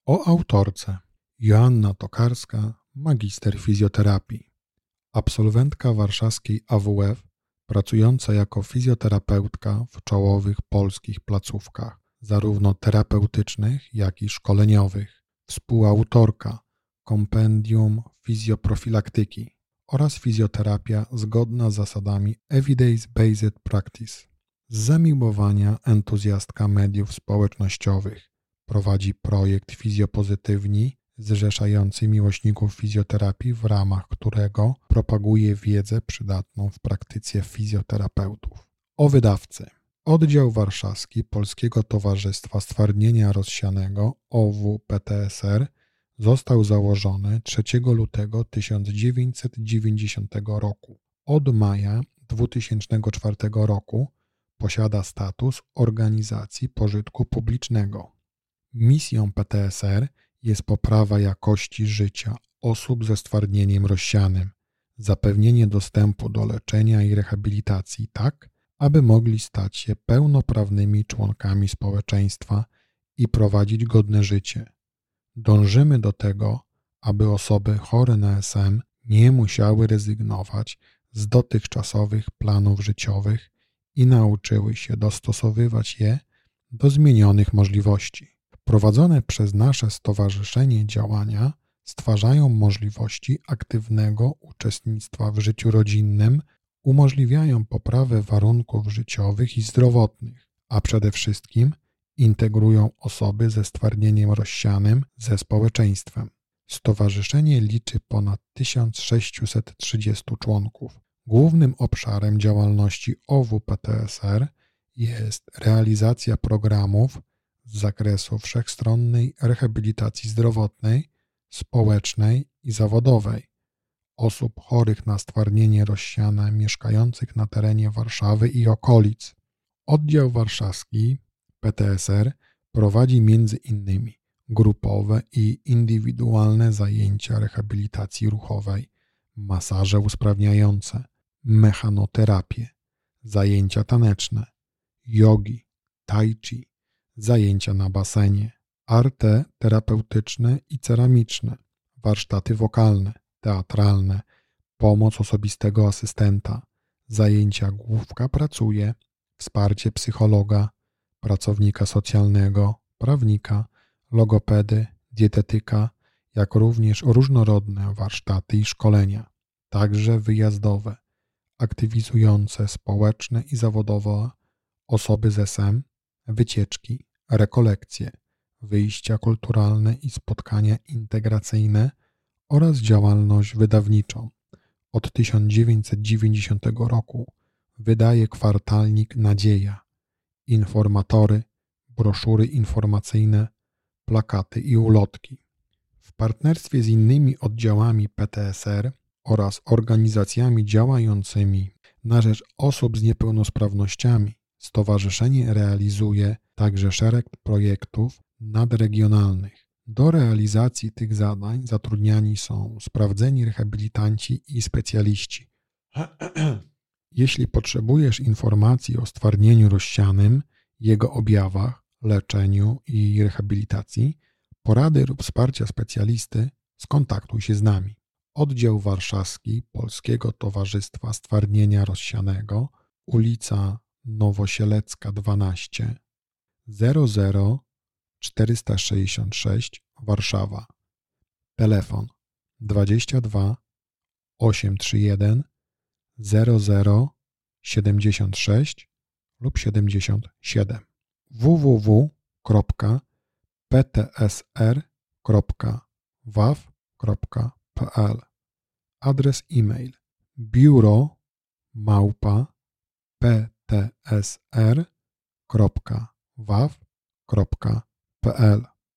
O autorce: Joanna Tokarska, magister fizjoterapii, absolwentka warszawskiej AWF, pracująca jako fizjoterapeutka w czołowych polskich placówkach, zarówno terapeutycznych, jak i szkoleniowych, współautorka kompendium fizjoprofilaktyki oraz fizjoterapia zgodna z zasadami Evidence-Based Practice. Z zamiłowania entuzjastka mediów społecznościowych. Prowadzi projekt Fizjopozytywni, zrzeszający miłośników fizjoterapii, w ramach którego propaguje wiedzę przydatną w praktyce fizjoterapeutów. O wydawcy: Oddział Warszawski Polskiego Towarzystwa Stwardnienia Rozsianego OWPTSR został założony 3 lutego 1990 roku. Od maja 2004 roku posiada status organizacji pożytku publicznego. Misją PTSR jest poprawa jakości życia osób ze stwardnieniem rozsianym, zapewnienie dostępu do leczenia i rehabilitacji tak, aby mogli stać się pełnoprawnymi członkami społeczeństwa i prowadzić godne życie. Dążymy do tego, aby osoby chore na SM nie musiały rezygnować z dotychczasowych planów życiowych i nauczyły się dostosowywać je do zmienionych możliwości. Prowadzone przez nasze stowarzyszenie działania stwarzają możliwości aktywnego uczestnictwa w życiu rodzinnym, umożliwiają poprawę warunków życiowych i zdrowotnych, a przede wszystkim integrują osoby ze stwardnieniem rozsianym ze społeczeństwem. Stowarzyszenie liczy ponad 1630 członków. Głównym obszarem działalności OWPTSR jest realizacja programów z zakresu wszechstronnej rehabilitacji zdrowotnej, społecznej i zawodowej osób chorych na stwardnienie rozsiane mieszkających na terenie Warszawy i okolic. Oddział Warszawski PTSR prowadzi m.in. grupowe i indywidualne zajęcia rehabilitacji ruchowej, masaże usprawniające, mechanoterapię, zajęcia taneczne, jogi, tai chi, zajęcia na basenie, arte terapeutyczne i ceramiczne, warsztaty wokalne, teatralne, pomoc osobistego asystenta, zajęcia główka pracuje, wsparcie psychologa, pracownika socjalnego, prawnika, logopedy, dietetyka, jak również różnorodne warsztaty i szkolenia, także wyjazdowe, aktywizujące społeczne i zawodowe osoby z SM, wycieczki, rekolekcje, wyjścia kulturalne i spotkania integracyjne oraz działalność wydawniczą. Od 1990 roku wydaje kwartalnik Nadzieja, informatory, broszury informacyjne, plakaty i ulotki. W partnerstwie z innymi oddziałami PTSR oraz organizacjami działającymi na rzecz osób z niepełnosprawnościami stowarzyszenie realizuje także szereg projektów nadregionalnych. Do realizacji tych zadań zatrudniani są sprawdzeni rehabilitanci i specjaliści. Jeśli potrzebujesz informacji o stwardnieniu rozsianym, jego objawach, leczeniu i rehabilitacji, porady lub wsparcia specjalisty, skontaktuj się z nami. Oddział Warszawski Polskiego Towarzystwa Stwardnienia Rozsianego, ulica Nowosielecka 12, 00466 Warszawa. Telefon 22 831 0076 lub 77 www.ptsr.waw.pl. Adres e-mail biuro@ptsr.waw.pl.